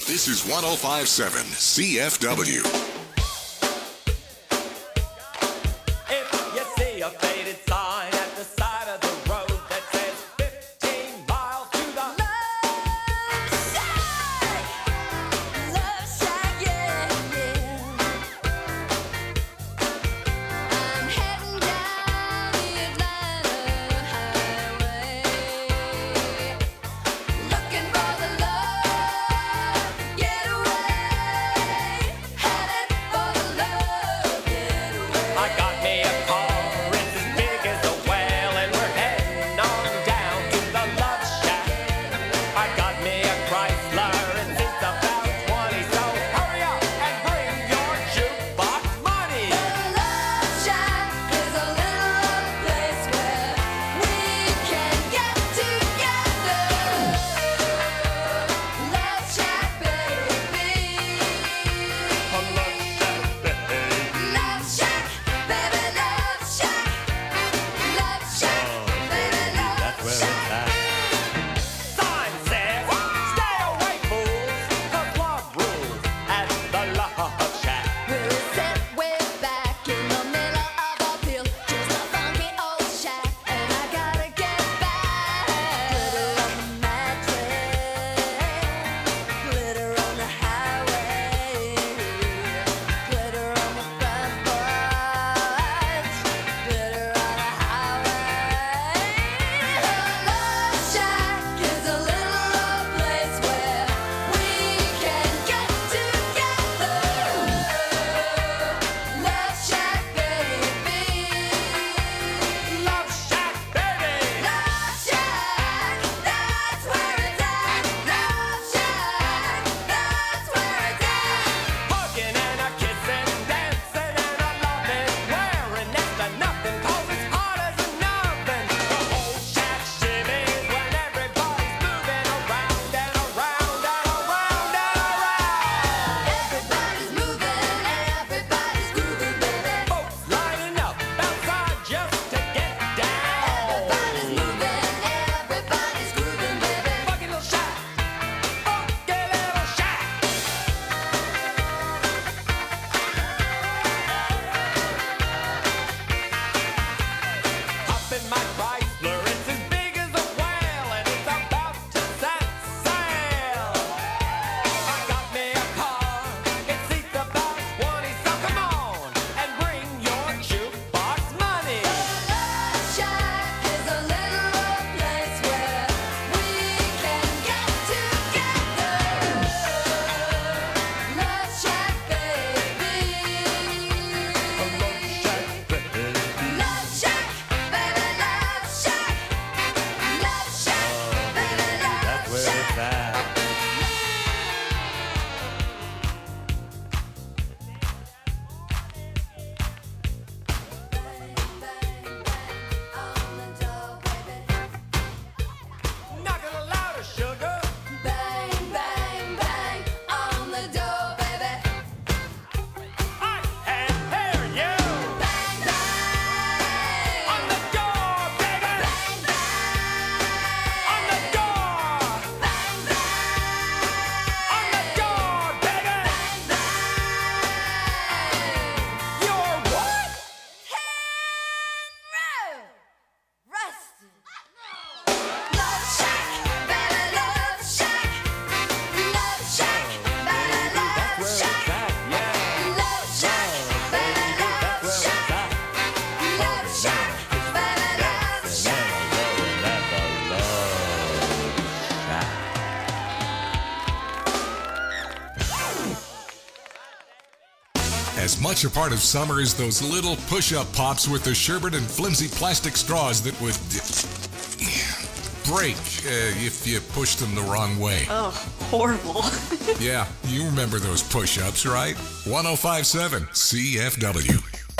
This is 105.7 CFW. If you see a faded sign at the side of the road that says 15 miles to the Love Shack, yeah, yeah. I'm heading down the Atlanta highway, looking for the love getaway, headed for the love getaway. I got me a car, it's as big as a whale, and we're heading on down to the Love Shack. I got me a Chrysler, and it's about 20, so hurry up and bring your jukebox money. The Love Shack is a little place where we can get together. Love Shack, baby. Love Shack, baby, Love Shack. Love Shack, baby, Love Shack. Sign says, stay away, fools, 'cause love rules at the Love Shack. We'll sit way back in the middle of a field, just a funky old shack, and I gotta get back. Glitter on the mattress, glitter on the highway, glitter on the front porch, glitter on the highway. The Love Shack is a little place where we can get together. Love Shack, baby. Love Shack, baby. Love Shack, that's where it's at. Love Shack, that's where it's at. Hugging and a kissing, dancing and a loving, wearing next to nothing 'cause it's hot as an oven. The whole shack shimmies when everybody's moving around and around and around and around. Everybody's moving, everybody's grooving, baby. Folks lining up outside just to get down. Everybody's moving, everybody's grooving, baby. Funky little shack, funky little shack. Hop in my Chrysler, it's as big as a whale, and it's about to set sail. I got me a car, it seats about 20, so come on and bring your jukebox money. Love Shack is a little place where we can get together. Love Shack, baby. Love Shack, baby, Love Shack. Love Shack, baby, Love Shack. Bang, bang, bang on the door, baby. Knock it louder, sugar. Bang, bang, bang on the door, baby. I can hear you. Bang, bang On the door, baby. bang, bang On the door. bang, bang On the door, baby. You're what? Rusted. Love Shack, baby, Love Shack. Love Shack, baby, Love Shack. Love Shack, baby, Love Shack. Love Shack, baby, Love Shack. As much a part of summer as those little push-up pops with the sherbet and flimsy plastic straws that would break if you pushed them the wrong way. Oh, horrible. Yeah, you remember those push-ups, right? 105.7 CFW.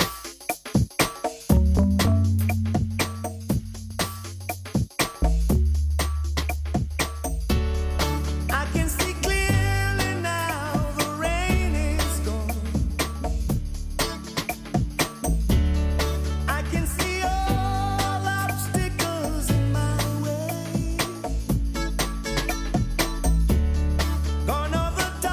I can see clearly now, the rain is gone. I can see all obstacles in my way. Gone are the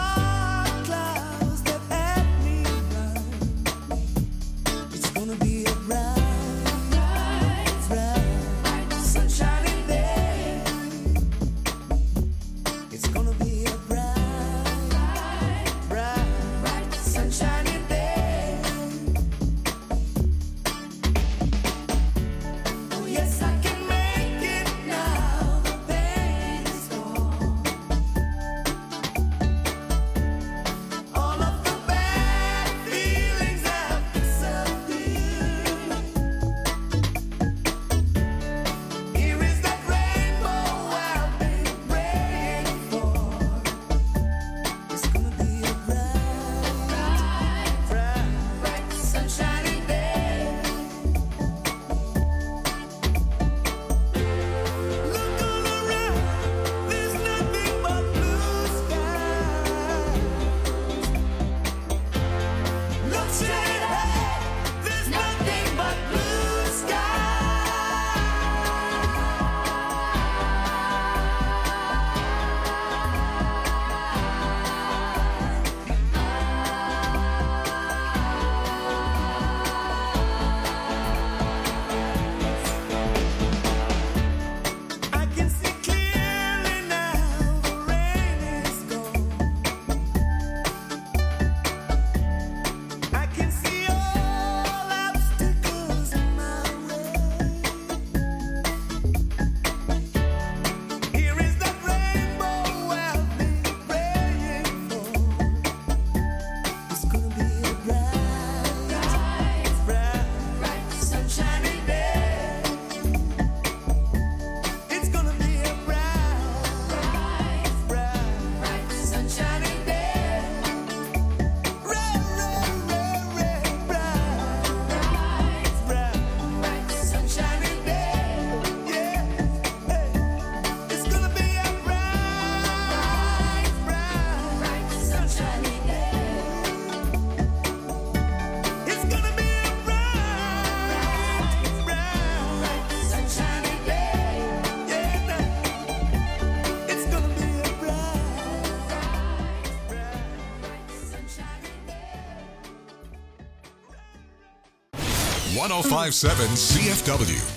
1057 CFW.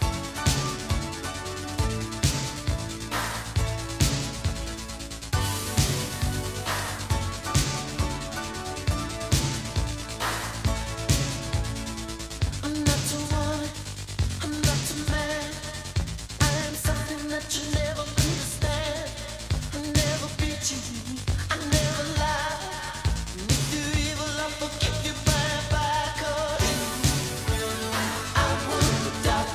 I'm not too one, I'm not too mad. I am something that you never understand. I never beat you, I never lie. If you're evil, I'll forgive you by. 'Cause I wouldn't doubt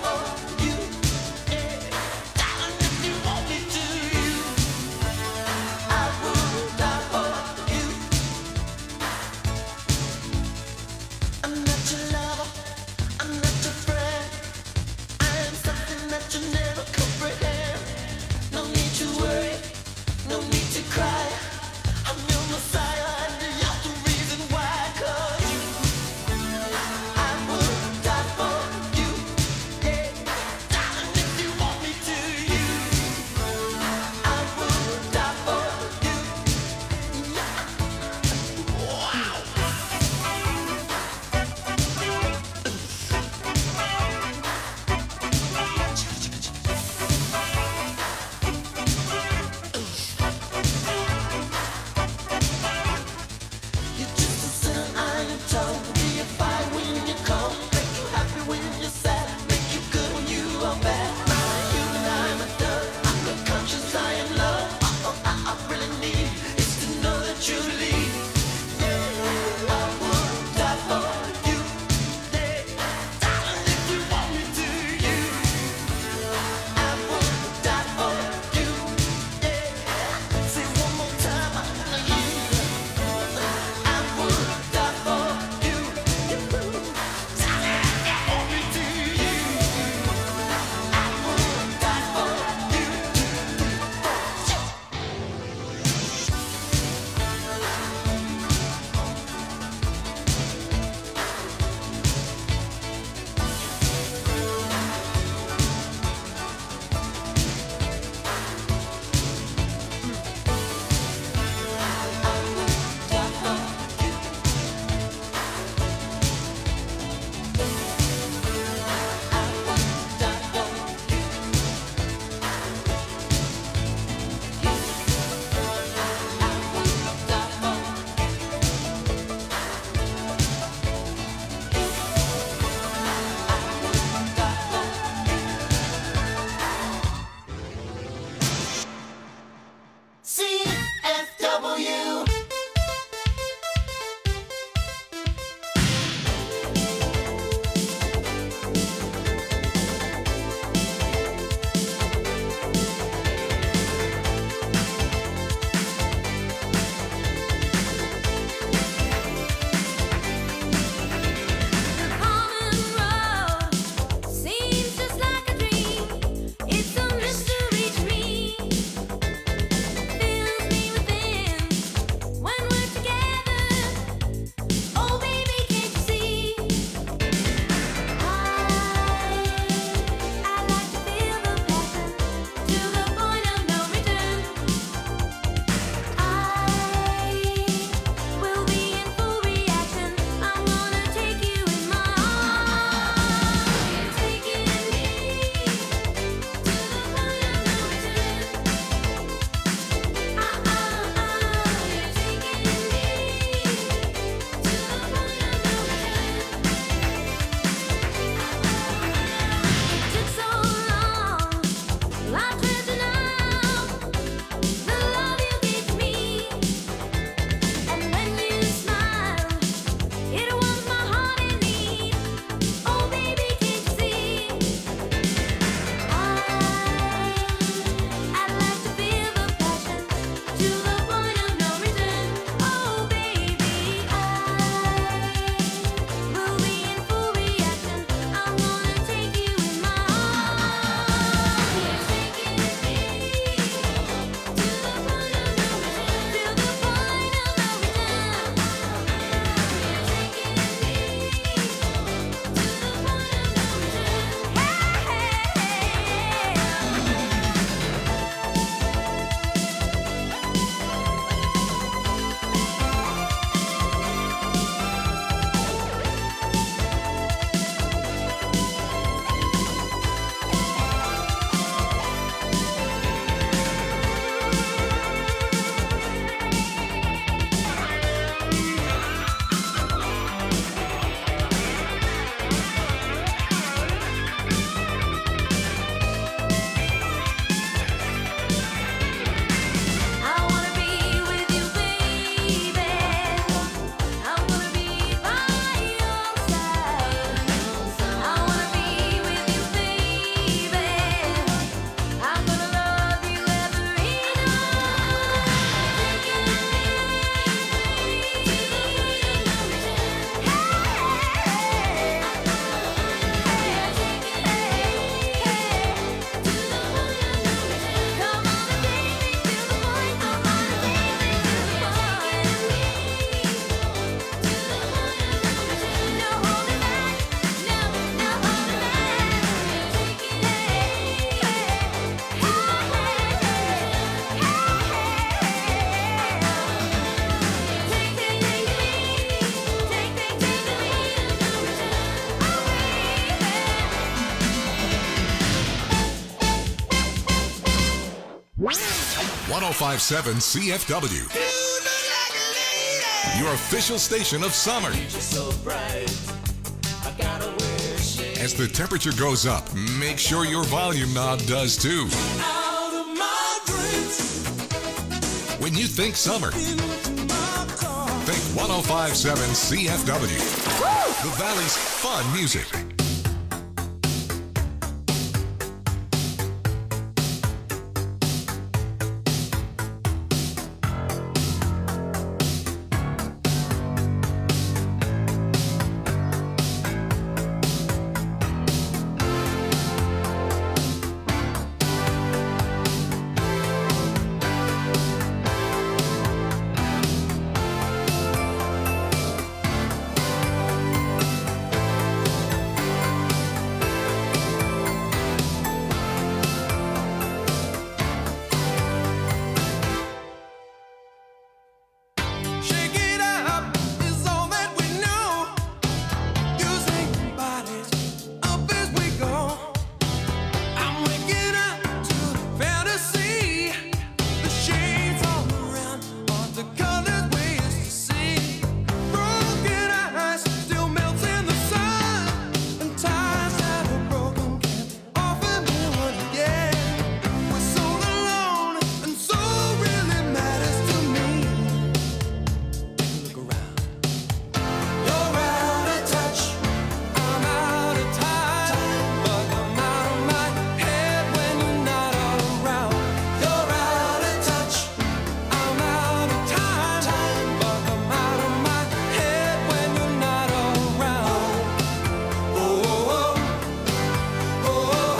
1057 CFW, your official station of summer. As the temperature goes up, make sure your volume knob does too. When you think summer, think 1057 CFW. The Valley's fun music. Shake it up is all that we know. Using bodies up as we go. I'm waking up to fantasy. The shades all around are the colors we used to see. Broken eyes still melts in the sun, and ties that are broken can't offer me one again. We're so alone, and so really matters to me. Look around. You're out of touch. I'm out of time. But I'm out of my head when you're not around. You're out of touch. I'm out of time. But I'm out of my head when you're not around. Oh, oh, oh, oh,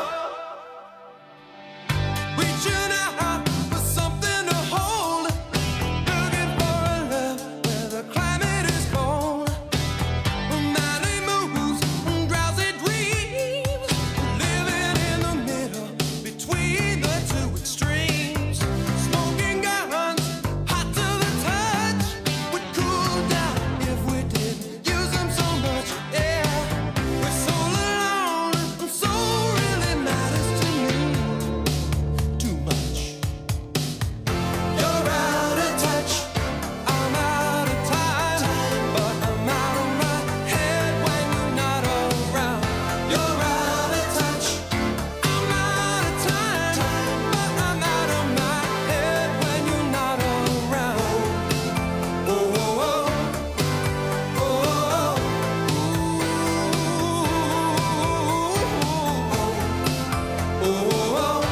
oh. Reaching out for something to hold. Looking for a love where the climate is cold. Nightly moves and drowsy dreams. Living in the middle between the two extremes. Smoking guns, hot to the touch. Would cool down if we didn't use them so much. Yeah, we're so alone, and so really matters to me. Too much. You're out of touch. I'm out of time. But I'm out of my head when you're not around. You're out of touch. I'm out of time. But I'm out of my head when you're not around. Oh, oh, oh. Oh, oh, oh. Oh, oh, oh.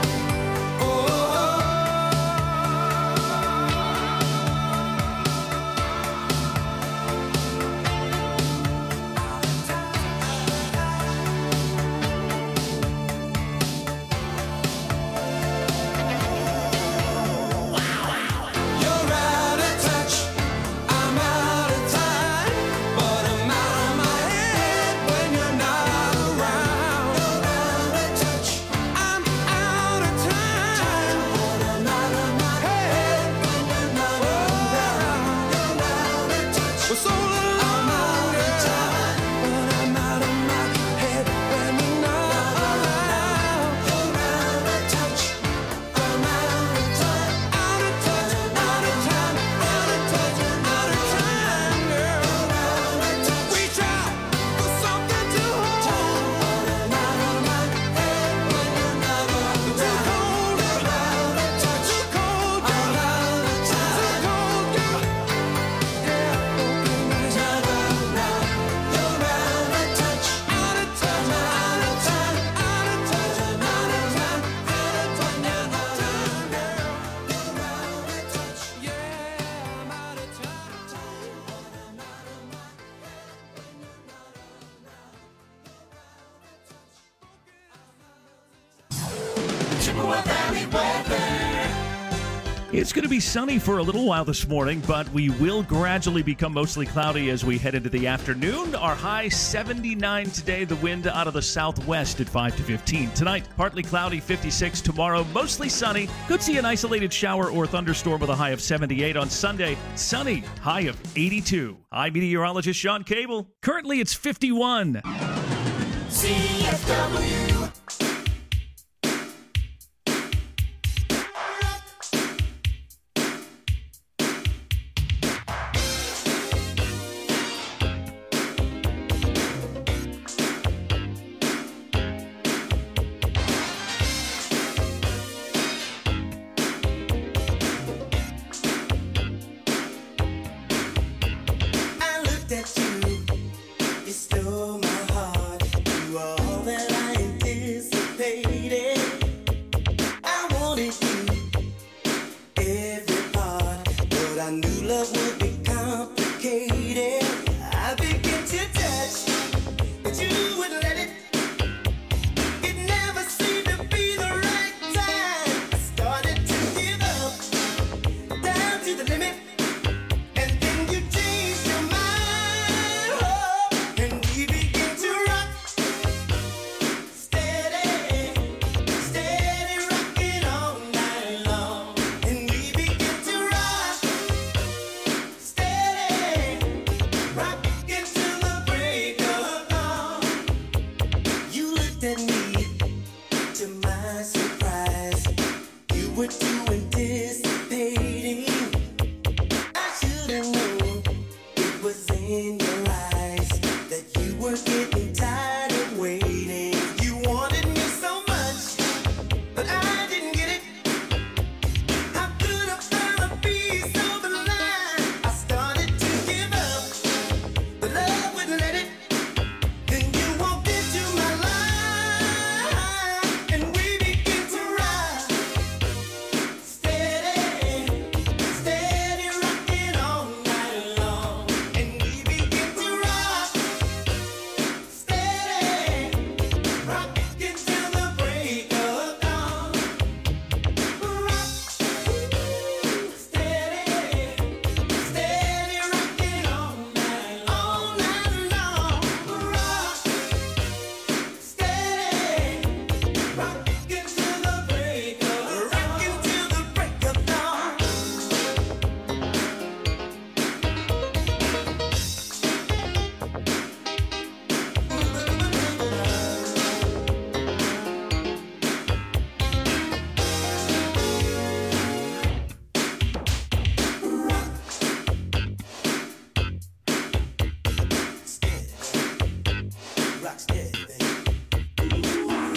You're out of touch. I'm out of time. But I'm out of my head when you're not around. You're out of touch. I'm out of time. But I'm out of my head when you're not around. You're out of touch. We're so alone. I'm out of time. But I'm out of my head when you're not around. You're out of touch. I'm out of time. Out of touch. Out of time. Out of touch. Out of time, girl. Out of touch. Reach out for something to hold. But I'm out of my head when you're not around. Too cold. You're out of touch. Too cold. I'm out of time. Too cold, girl. Yeah, broken eyes. Not around. You're out of touch. Out of touch. Out of time. Out of touch. Out of time. Out of touch. Out of time, girl. You're out of touch. Yeah, I'm out of time. But I'm out of my head when you're not It's going to be sunny for a little while this morning, but we will gradually become mostly cloudy as we head into the afternoon. Our high 79 today, the wind out of the southwest at 5 to 15. Tonight, partly cloudy, 56. Tomorrow, mostly sunny. Could see an isolated shower or thunderstorm with a high of 78. On Sunday, sunny, high of 82. I'm meteorologist Sean Cable. Currently, it's 51. CFW. anticipated. I wanted you every part, but I knew love would be complicated. I began to touch, but you wouldn't let it. It never seemed to be the right time. I started to give up, down to the limit. And then you changed your mind, oh, and we began to rock. Steady, steady rocking all night long. And we began to rock. Steady, rocking till the break of dawn. You looked at me, to my surprise. You were too anticipating. I should have known it was in your eyes that you were getting tired of waiting. You wanted me so much, but I didn't get it. How could I find a piece of the line? I started to give up, but love wouldn't let it. Then you walked into my life, and we began to ride. Steady, steady rocking all night long. And we began to rock. Steady, rocking till the break of dawn. Rock, steady, steady rocking all night long. Rock, steady, rocking till the break of dawn. Rock steady, baby.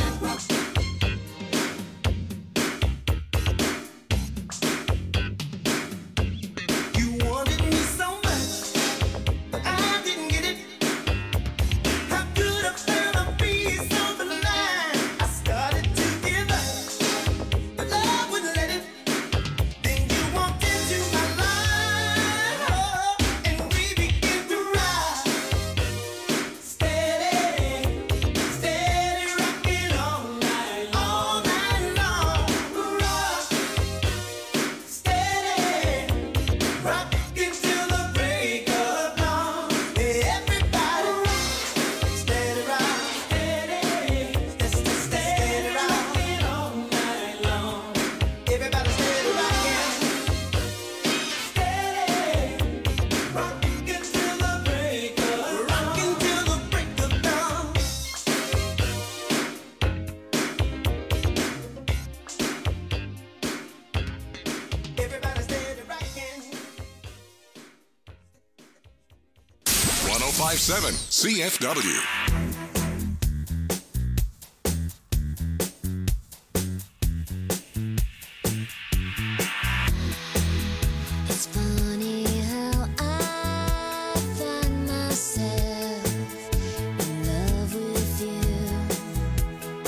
You wanted me so much, but I didn't get it. How could I find a piece of the line? I started to give up, but love wouldn't let it. Then you walked into my life, oh, and we began to ride. Steady, steady rocking all night long. Rock, steady, rocking till the break of dawn. Everybody rock, steady rock, steady rocking all night long. Everybody steady rocking, steady rocking till the break of dawn. Everybody steady rocking. 1057 CFW. It's funny how I find myself in love with you.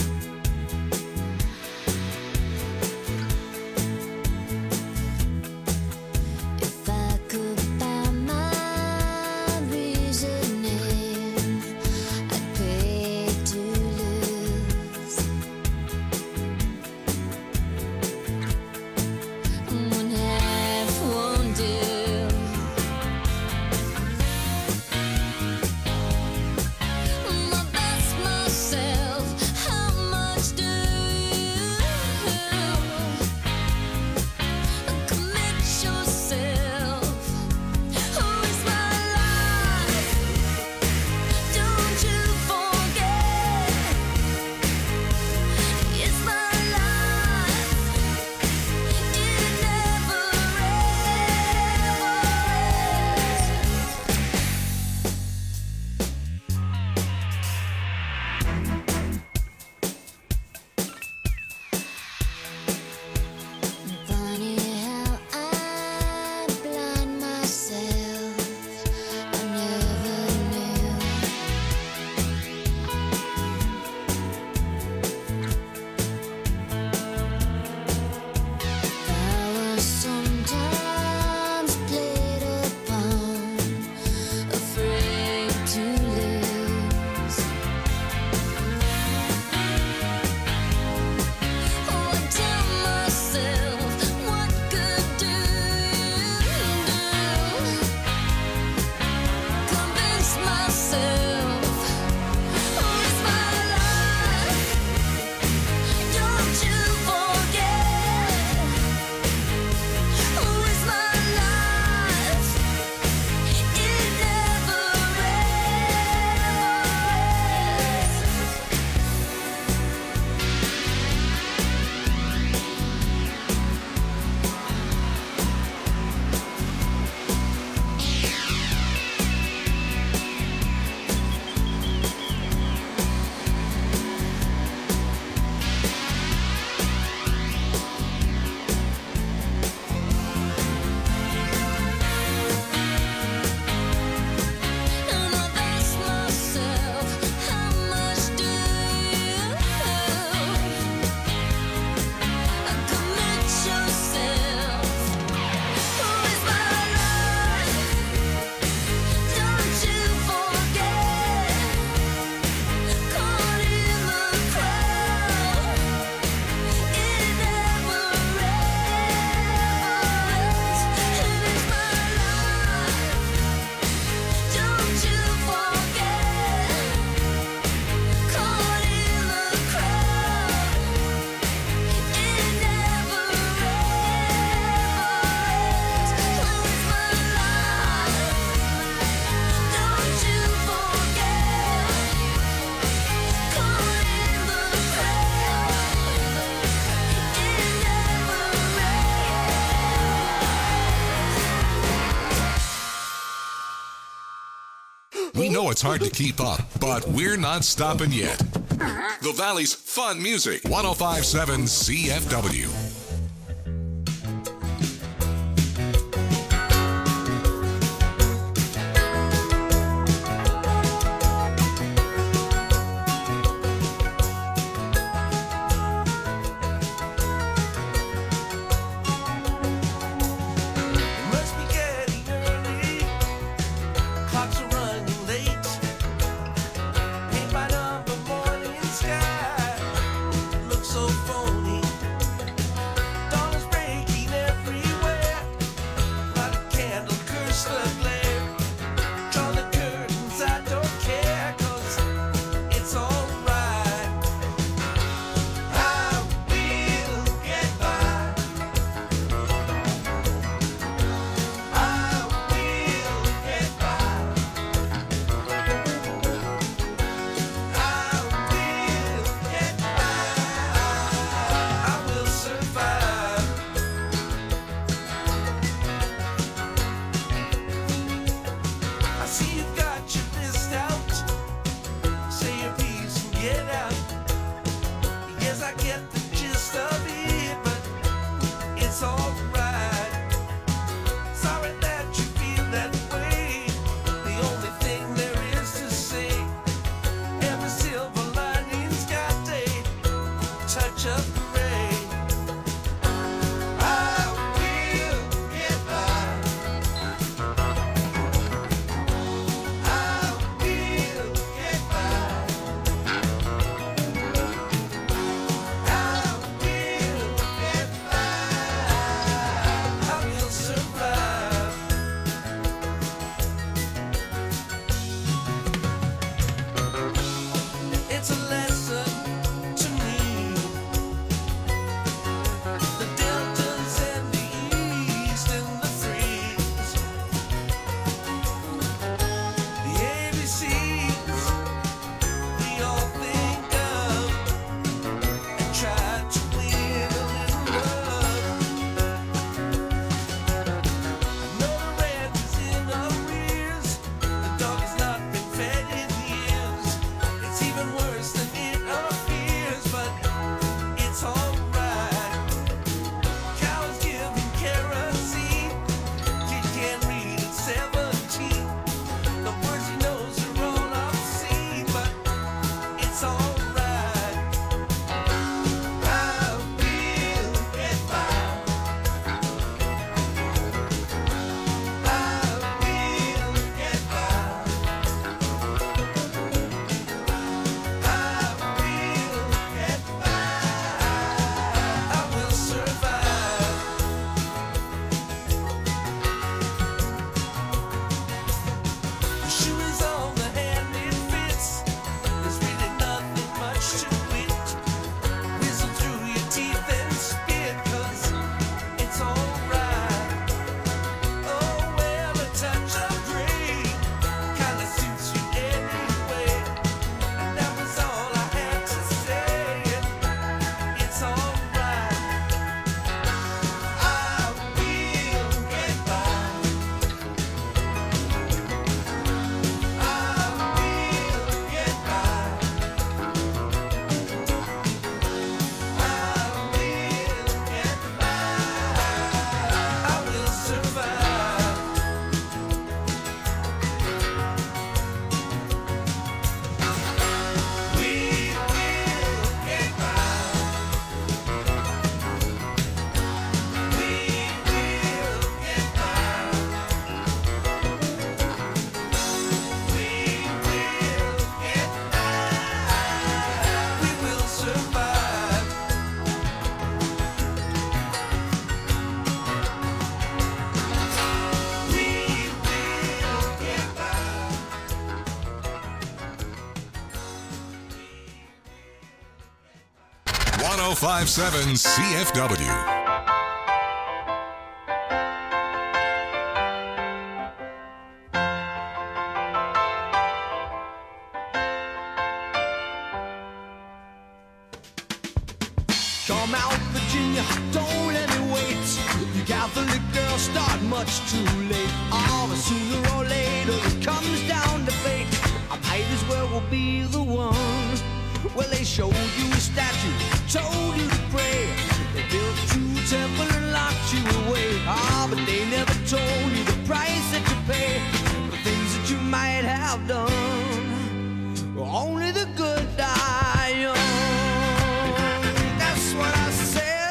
If I could find my reasoning, know it's hard to keep up, but we're not stopping yet. The Valley's fun music. 105.7 CFW. Must be getting early. Clocks are running late. Paint by number morning sky. Looks so phony. Dawn is breaking everywhere. Light a candle, curse the glare. Draw the curtains, I don't care, 'cause it's alright. I will get by. I will get by. I will get by. I will survive. I see you've got your list out. Say your piece and get out. Yes, I get the gist of it, but it's alright. Sorry that you feel that way. The only thing there is to say, every silver lining's got a touch of gray. I will get by. I will get by. I will get by. I will survive. It's a lesson to me. The deltas and the east and the freeze. The ABCs we all think of and try to win a little love. I know the ranch is in arrears. The dog has not been fed in years. It's even worse than it appears, but it's alright. Cows giving kerosene. Kid can't read at 17. The words he knows are all obscene, but it's alright. I will get by. I will get by. I will get by. I will survive. The shoe is on the hand it fits. There's really nothing much to it. Whistle through your teeth and spit, 'cause it's alright. Oh well, a touch of gray kinda suits you anyway. And that was all I had to say. It's alright. I will get by. I will get by. I will get by. I will survive. We will get by. We will get by. We will get by. We will survive. We will get by. 105.7 CFW. Come out, Virginia, don't let me wait. You Catholic girls start much too late. Oh, but sooner or later it comes down to fate. I might as well be the one. Well, they showed you a statue, told you to pray. They built you a temple and locked you away. Ah, but they never told you the price that you pay for things that you might have done. Only the good die young. That's what I said.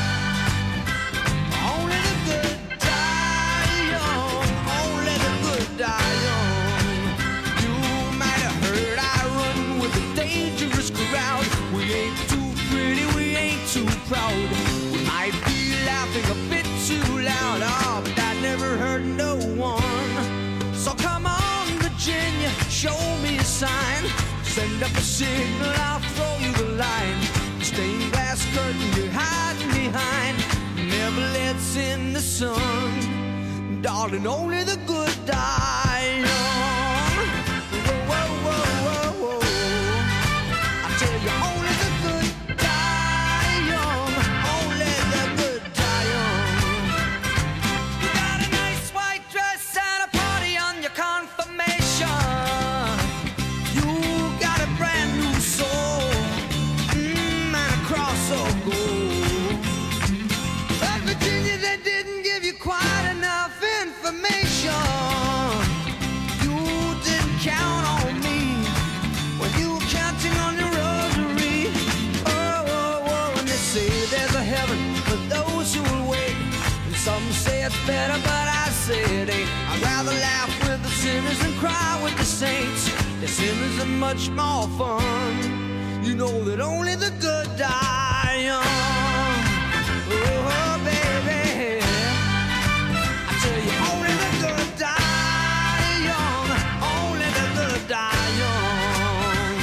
Only the good die young. Only the good die young. You might have heard I run with a dangerous crowd. We ain't too pretty, we ain't too proud. We might be laughing a bit too loud. Oh, but that never hurt no one. So come on, Virginia, show me a sign. Send up a signal, I'll throw you the line. Stained glass curtain you're hiding behind never lets in the sun. Darling, only the good die young. Whoa, whoa, whoa, whoa, whoa. I tell you, only the good die young. Only the good die young. You got a nice white dress at a party on your confirmation. You got a brand new soul, and a cross of gold. But Virginia, they didn't give you quite enough information. You didn't count on me when you were counting on your rosary. Oh, oh, oh, and they say there's a heaven for those who will wait. And some say it's better, but I say it ain't. I'd rather laugh with the sinners than cry with the saints. The sinners are much more fun. You know that only the good die young. Oh, baby, I tell you, only the good die young. Only the good die young.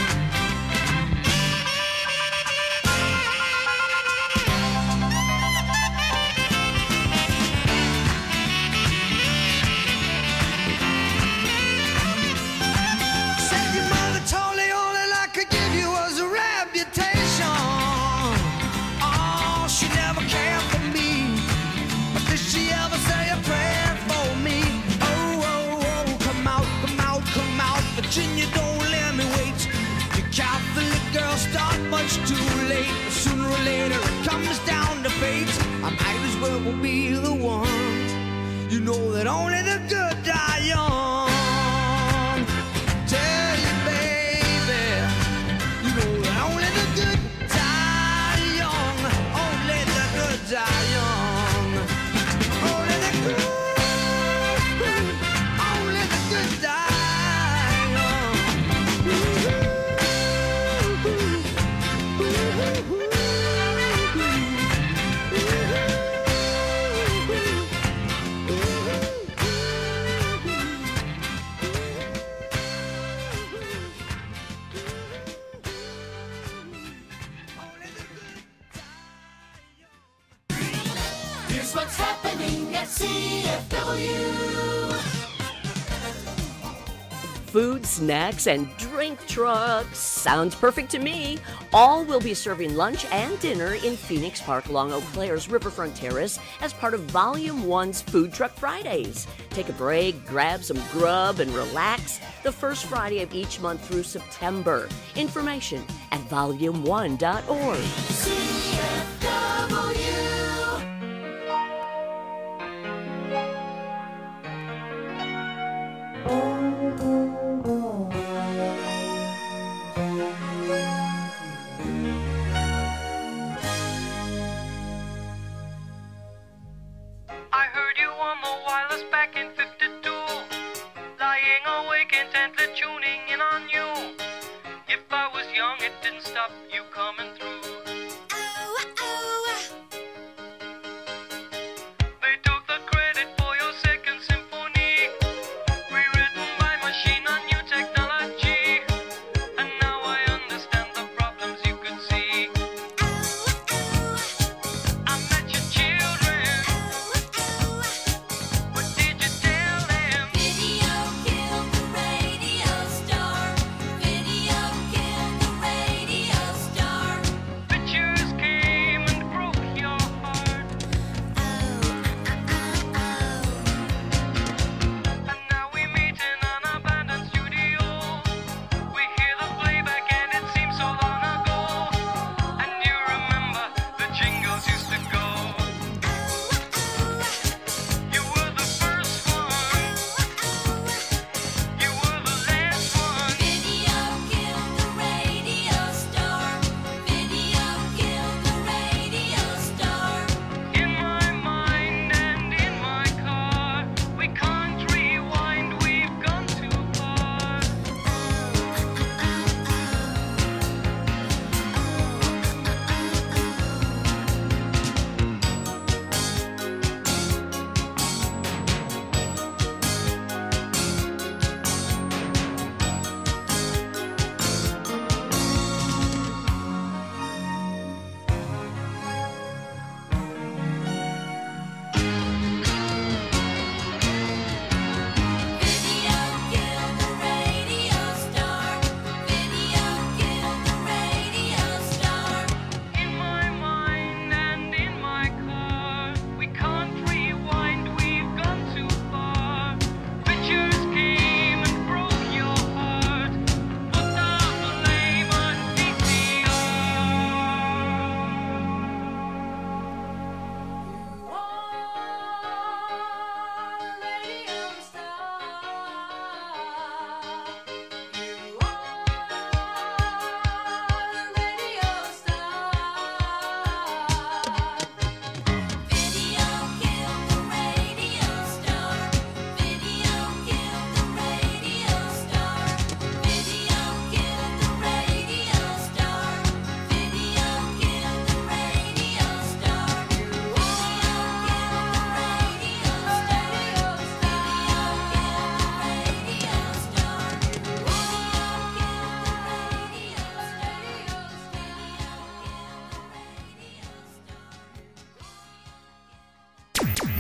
Said your mother told you all that I could give you was a reputation. Oh, she never cared for me. But did she ever say a prayer for me? Oh, oh, oh, come out, come out, come out. Virginia, don't let me wait. You Catholic girls start much too late. Sooner or later it comes down to fate. I might as well be the one. You know that only the good die young. Tell you, baby, you know that only the good die young. Only the good die young. Only the good, only the good die young. Here's what's happening at CFW. Food, snacks, and drink trucks. Sounds perfect to me. All will be serving lunch and dinner in Phoenix Park along Eau Claire's Riverfront Terrace as part of Volume 1's Food Truck Fridays. Take a break, grab some grub, and relax the first Friday of each month through September. Information at volume1.org. CFW. I heard you on the wireless back in 52, lying awake intently tuning in on you. If I was young, it didn't stop you coming through.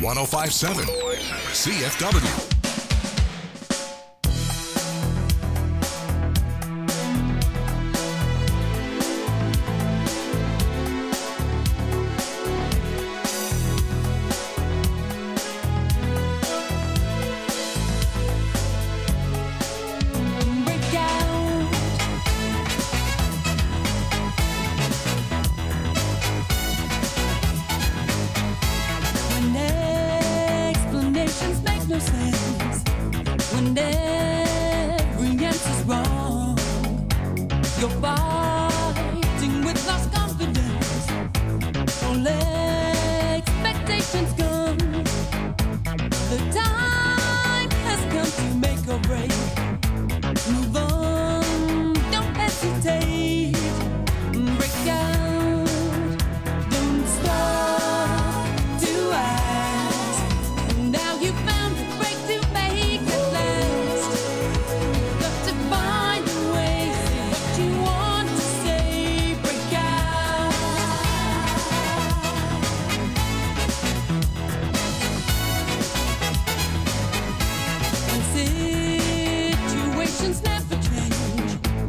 1057 CFW. Break out. When explanations make no sense, when every answer's wrong, you're fighting with lost confidence. All expectations gone. The time has come to make or break. Move on, don't hesitate. Break out, don't stop to ask. Now you found a break to make it last. Got to find a way, say what you want to say. Break out. When situations never change,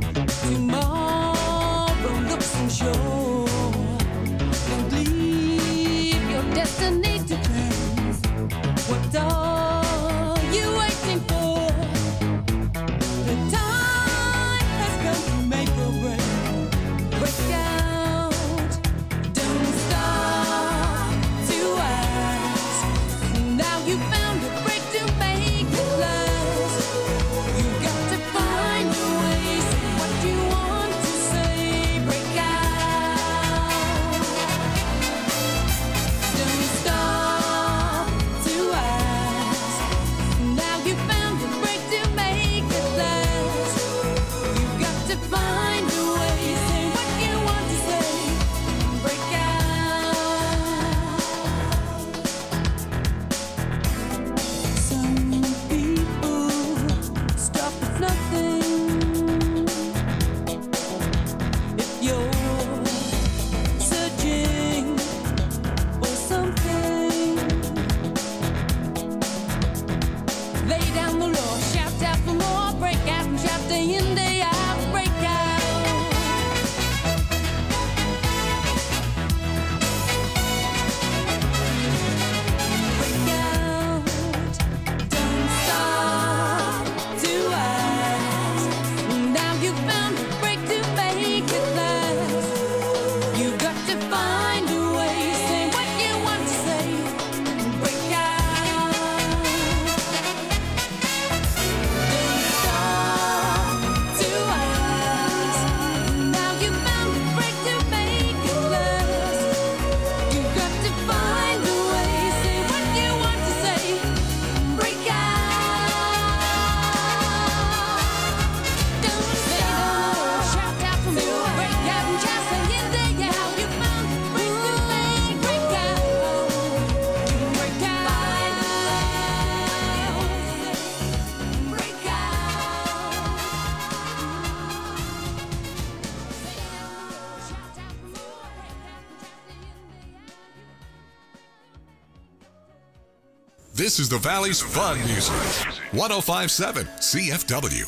tomorrow looks unsure. Don't leave your destiny to chance. What are you waiting for? The time has come to make or break. Break out, don't stop to ask. Now you found a break to make it last. You got to find a way, say what you want to say. Break out, don't stop to ask. Now you found a break to make it last. You got to find a way, say what you want to say. Break out. Some people stop at nothing. If you're searching for something, lay down the law, shout out for more. Break out and shout day in, day out. Break out. Break out, don't stop to ask. Now you found a break to make it last. You got to find a way, say what you want to say. Break out, don't stop to ask. Now you found a break to make it last. You got to find a way, say what you want to say. Break out, don't stop. Shout out for more. Break out and just say it day out. You found a break to make. Break out, break out, break This is the Valley's fun music. 1057 CFW.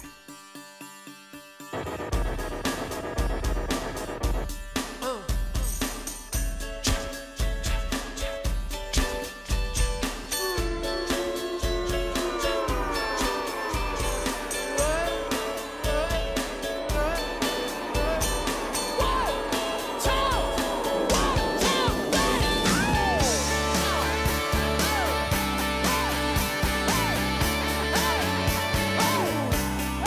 Hey!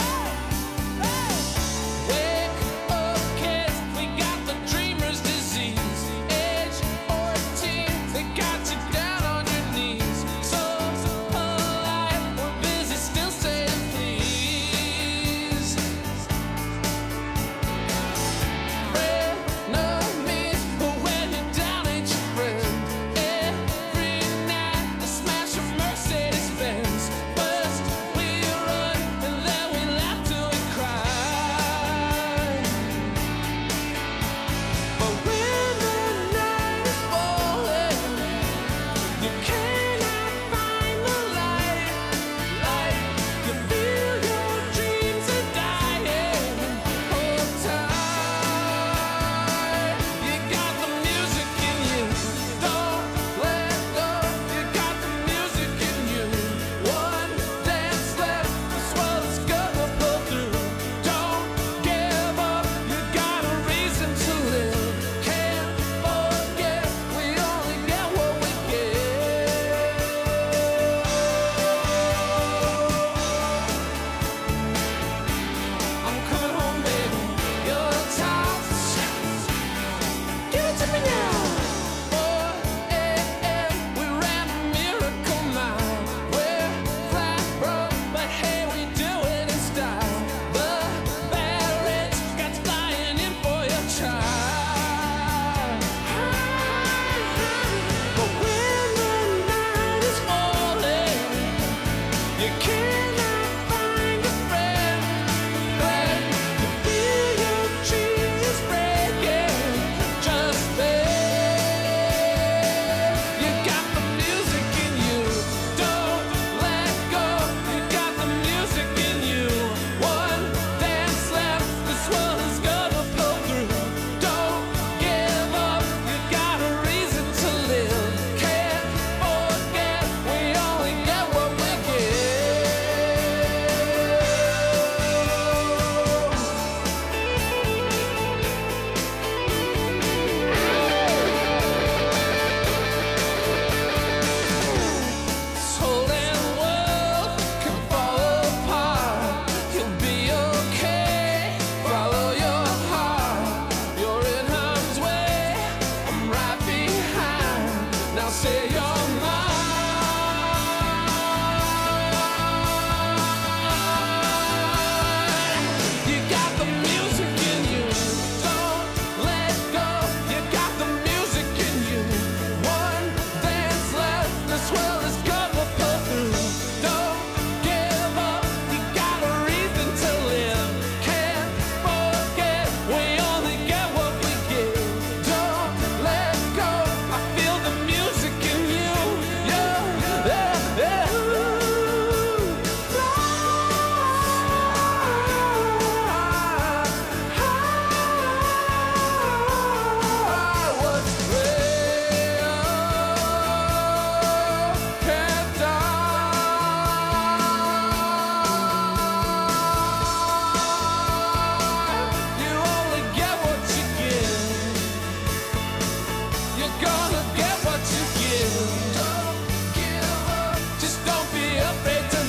gonna get what you give. Don't give up. Just don't be afraid to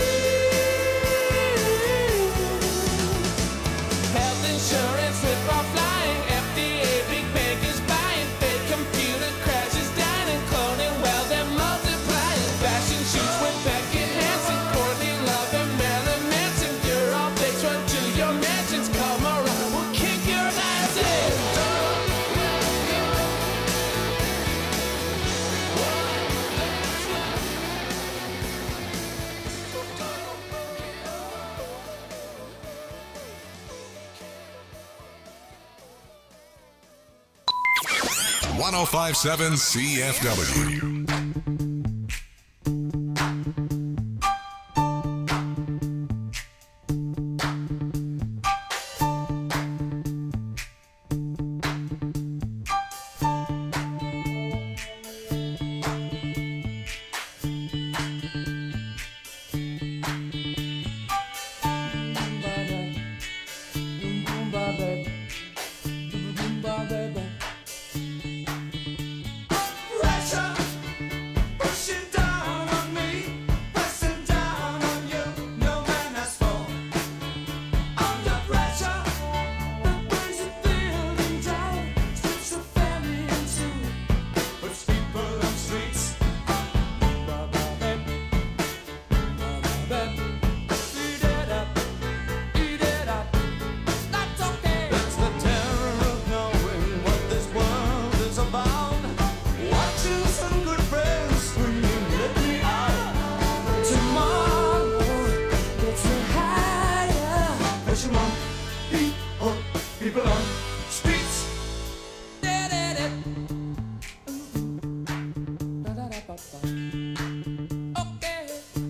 leave. Health insurance with our flying, FDA big bank is buying, fake computer crashes, dining, cloning, well they're multiplying. Fashion shoots with Beckett Hansen, Courtney Love and Marilyn Manson. You're all fixed, run to your mansions, come around, we'll kick your ass in. .1057 CFW. Pressure pushing down on me, pressing down on you. No man has fallen under pressure. The boys are building down, strips of family in two, puts people on streets. Eat it up, that's okay. That's the terror of knowing what this world is about. Watching some good friends screaming, let me out. Tomorrow gets me higher. Pushing on people on streets. Okay.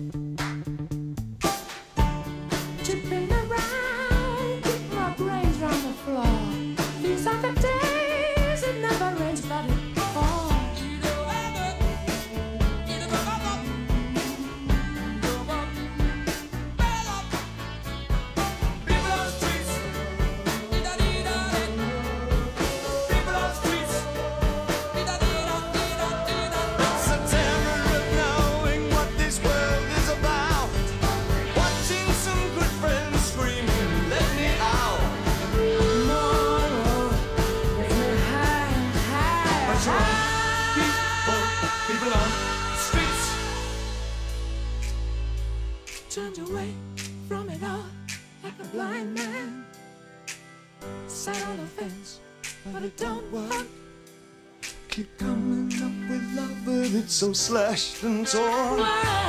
Chipping around, keep my brains round the floor. These are the days it never rains, but it falls. People on streets. People on streets. It's a terror of knowing what this world is about. Watching some good friends screaming, let me out. Tomorrow gets me high. People on streets. Turned away from it all like a blind man. Sat on the fence, but it don't work. Keep coming up with love, but it's so slashed and torn.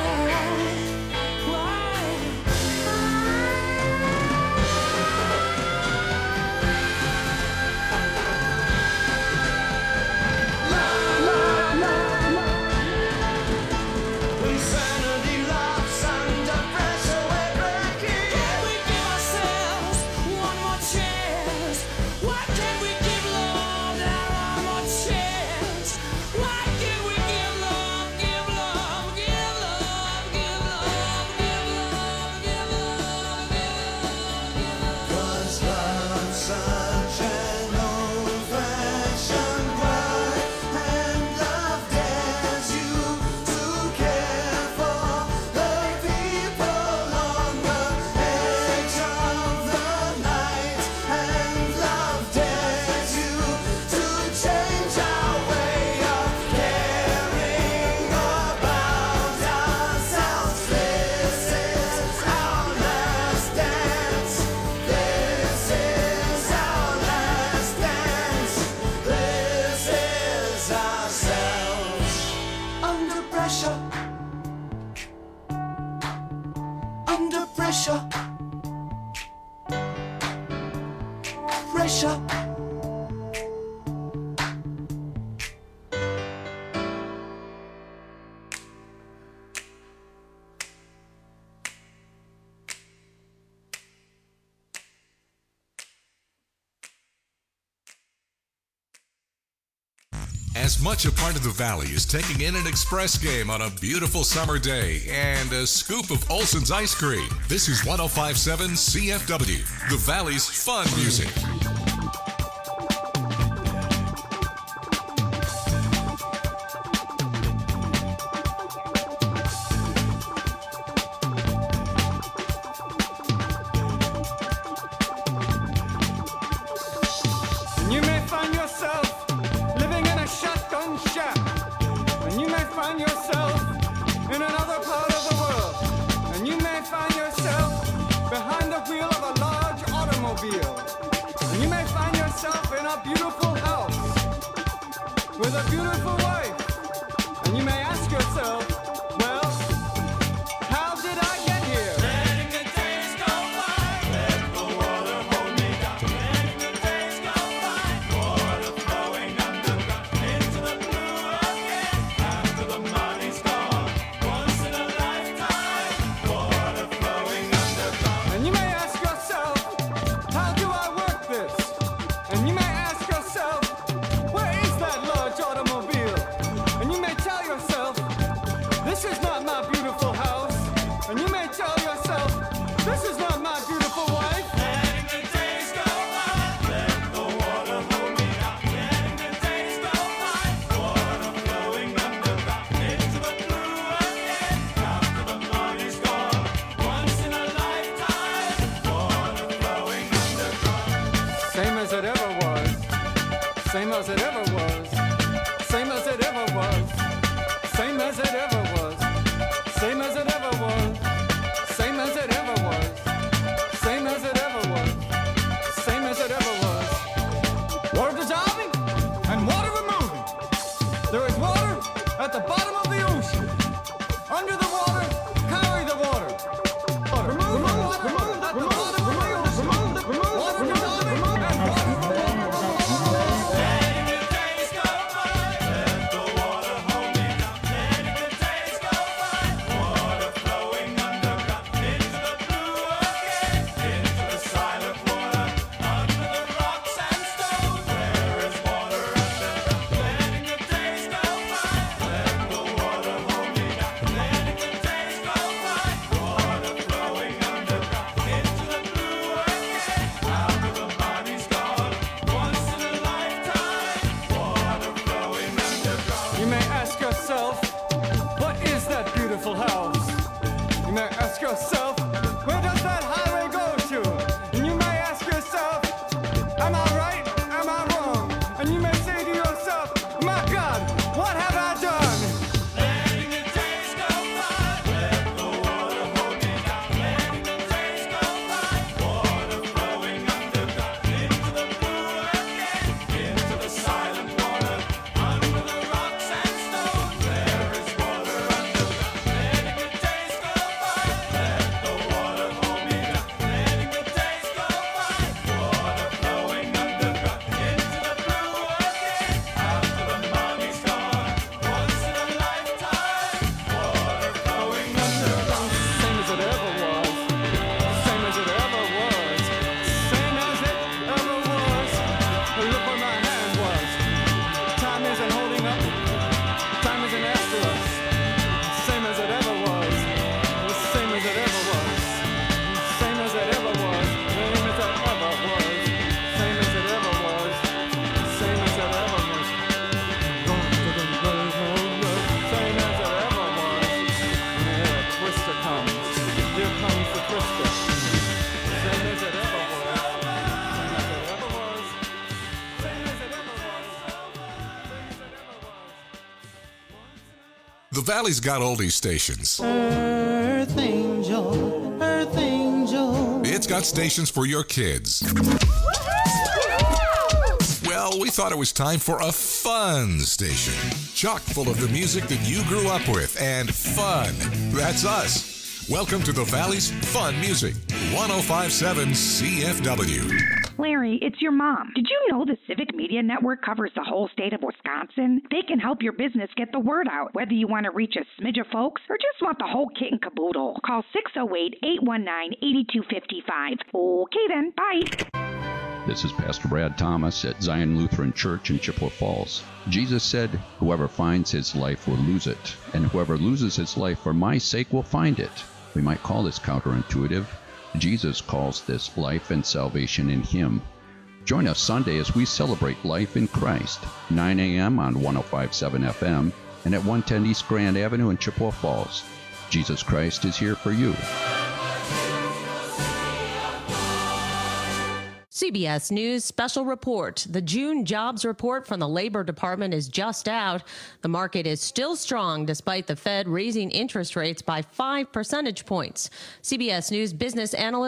Insanity laughs under pressure, we're breaking. Can we give ourselves one more chance? Why can't we give love that one more chance? Why can't we give love, give love, give love, give love, give love, give love, give love? 'Cause love's such an old-fashioned word, and love dares you to care for the people on the edge of the night, and love dares you to change our way of caring about ourselves. This is our last dance. This is our last dance. This is ourselves. Under pressure. Under pressure. Pressure. As much a part of the Valley as taking in an express game on a beautiful summer day and a scoop of Olson's ice cream. This is 1057 CFW, the Valley's fun music. shack. And you may find yourself in another part of the world. And you may find yourself behind the wheel of a large automobile. And you may find yourself in a beautiful house with a beautiful wife. And you may ask yourself, well, how did I get here? Letting the days go by, let the water hold me down. Letting the days go by, water flowing underground into the blue again. After the money's gone, once in a lifetime, water flowing underground. And you may ask yourself, how do I work this? And you may ask yourself, where is that large automobile? And you may tell yourself, this is not my beautiful house. And you may tell yourself, this is not my beautiful wife. Letting the days go by, let the water hold me down. Letting the days go by, water flowing underground into the blue again. After the money's gone, once in a lifetime, water flowing underground. Same as it ever was. Same as it ever was. Same as it ever was. Same as it ever was. Same as it ever was. Same as it ever was. Same as it ever was. Same as it ever was. Water dissolving and water removing. There is water at the bottom of the ocean. Under the water, carry the water. Remove the water at the bottom of the ocean. Water dissolving and water removing. Letting the days go by, let the water hold me down. Letting the days go by, water flowing underground into the blue again, into the silent water, under the rocks and stones. There is water underground. Letting the days go by, let the water hold me down. Letting the days go by, water flowing underground into the blue again, after the money's gone, once in a lifetime, water flowing underground. You may ask yourself, what is that beautiful house? You may ask yourself, where does that highway go to? And you may ask yourself, am I right? Am I wrong? And you may say to yourself, my God, what have I done? Letting the days go by, let the water hold me down. Letting the days go by, water flowing underground into the blue again, into the silent water, under the rocks and stones. There is water underground. Letting the days go by, let the water hold me down. Letting the days go by, water flowing underground into the blue again, after the money's gone, once in a lifetime, water flowing underground. Same as it ever was. Same as it ever was. Same as it ever was. Look where my hand was. Time isn't holding up. Time isn't after us. Same as it ever was. Same as it ever was. Same as it ever was. Same as it ever was. Same as it ever was. Same as it ever was. Same as it ever was. Here a twister comes. Here comes the twister. Same as it ever was. Same as it ever was. Same as it ever was. Same as it ever was. The Valley's got oldies stations. Earth angel, earth angel. It's got stations for your kids. Well, we thought it was time for a fun station. Chock full of the music that you grew up with and fun. That's us. Welcome to the Valley's Fun Music, 105.7 CFW. Larry, it's your mom. Did you know the Civic Media Network covers the whole state of Wisconsin? They can help your business get the word out, whether you want to reach a smidge of folks or just want the whole kit and caboodle. Call 608-819-8255. Okay then, bye. This is Pastor Brad Thomas at Zion Lutheran Church in Chippewa Falls. Jesus said, "Whoever finds his life will lose it, and whoever loses his life for my sake will find it." We might call this counterintuitive. Jesus calls this life and salvation in him. Join us Sunday as we celebrate life in Christ, 9 a.m. on 105.7 FM and at 110 East Grand Avenue in Chippewa Falls. Jesus Christ is here for you. CBS News special report. The June jobs report from the Labor Department is just out. The market is still strong despite the Fed raising interest rates by 5 percentage points. CBS News business analyst